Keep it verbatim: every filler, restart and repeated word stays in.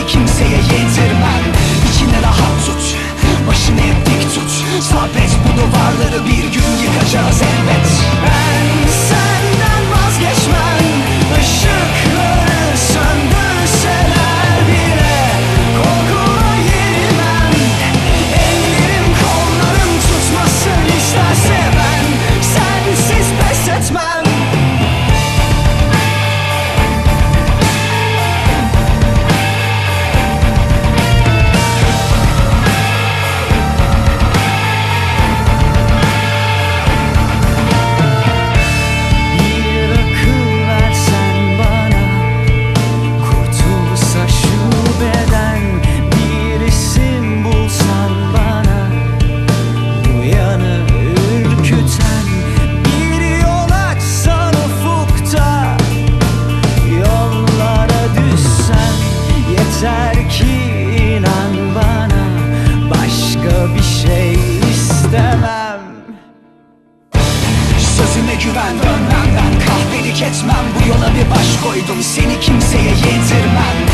kimseye yedirmem. İçine rahat tut, başını hep dik tut. Sabret bu duvarları, bir gün yıkacağız elbet. Ben senden vazgeçmem. Işıkları söndürseler bile korkuma yenilmem. Ellerim kollarım tutmasın isterse ben sensiz pes etmem. Yeter ki inan bana, başka bir şey istemem. Sözüme güven, dönmem ben, kahpelik etmem. Bu yola bir baş koydum, seni kimseye yedirmem.